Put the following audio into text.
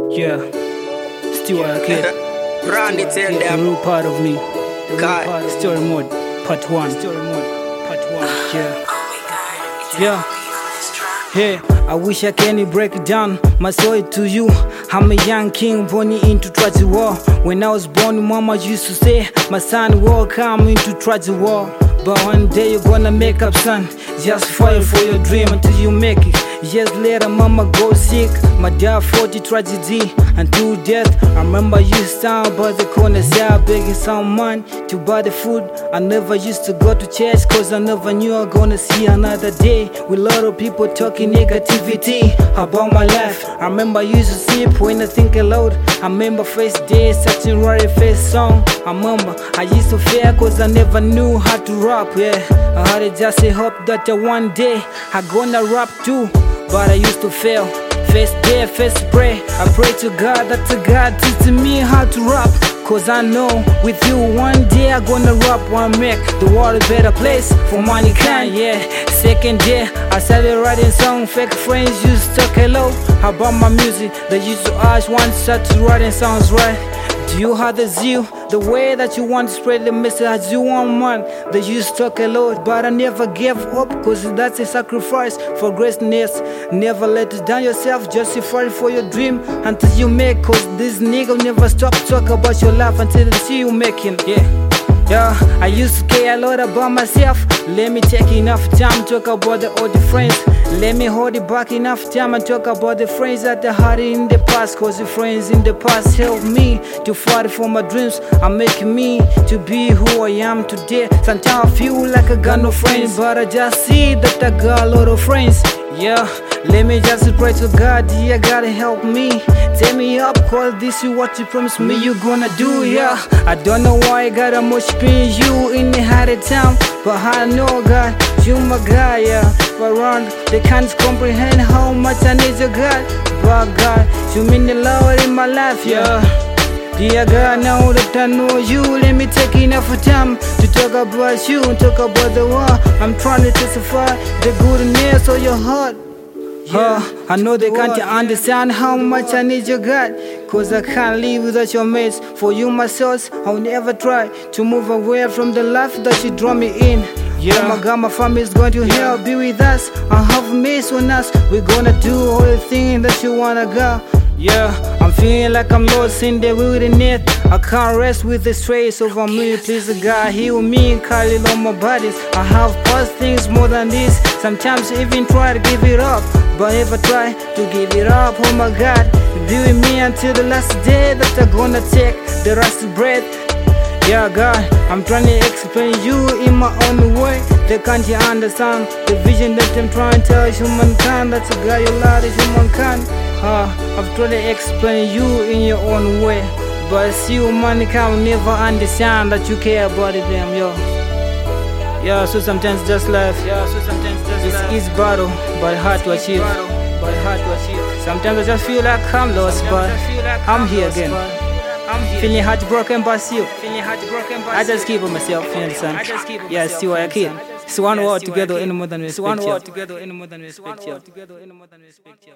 Yeah, still a kid. Randy tell The them. real part of me. The real God. part of Story Mode, part 1. Story Mode, part 1. Yeah. Hey, I wish I can break it down my story to you. I'm a young king born into tragic war. When I was born, mama used to say, my son will come into tragic war. But one day you're gonna make up, son. Just fight for your dream until you make it. Years later, mama goes sick. My dad fought the tragedy until death. I remember you stand by the corner, say begging someone to buy the food. I never used to go to church cause I never knew I gonna see another day with a lot of people talking negativity about my life. I remember I used to sleep when I think aloud. I remember first day searching right first song. I remember I used to fear cause I never knew how to rap, yeah. I had to just say hope that one day I gonna rap too, but I used to fail. First day, first pray, I pray to God that God teach me how to rap. Cause I know with you one day I gonna rap, wanna make the world a better place for mankind, yeah. Second day, I started writing songs, fake friends used to talk hello about my music. They used to ask one started writing songs, right? Do you have the zeal, the way that you want to spread the message you want, man? They used to talk a lot, but I never gave up, cause that's a sacrifice for greatness. Never let down yourself, just fight for your dream until you make, cause this nigga never stop talk about your life until they see you making, yeah, I used to care a lot about myself. Let me take enough time to talk about the old friends. Let me hold it back enough time and talk about the friends that I had in the past. Cause the friends in the past helped me to fight for my dreams and make me to be who I am today. Sometimes I feel like I got no friends, but I just see that I got a lot of friends. Yeah, let me just pray to God, yeah, gotta help me. Tell me up, cause this is what you promised me you gonna do, yeah. I don't know why I got a much pain you in the harder town, but I know God, you my God, yeah. But around, they can't comprehend how much I need your God. But God, you mean the Lord in my life, yeah. Dear God, now that I know you, let me take enough time to talk about you and talk about the war. I'm trying to testify the goodness of your heart. I know they can't understand how much I need your God, cause I can't live without your mates. For you myself, I'll never try to move away from the life that you draw me in. Yeah, oh my God, my family is going to help be with us. I have mates on us. We're gonna do all the things that you wanna go. Yeah, I'm feeling like I'm lost in the wilderness. I can't rest with the stress over me. Please God, heal me and call it on my bodies. I have past things more than this. Sometimes I even try to give it up, but never try to give it up. Oh my God, be with me until the last day that I'm gonna take the last breath. Yeah, God, I'm trying to explain you in my own way. They can't understand the vision that I'm trying to tell humankind. That's a God, your Lord is humankind. I've tried to explain you in your own way, but still mankind will never understand that you care about them, yo. Yeah, so sometimes just life. It's easy battle, but hard to achieve. Sometimes I just feel like I'm lost, but I'm here again. Feeling heartbroken but still I just keep on myself, you understand? Yeah, still I kid. It's one word together in more than respect.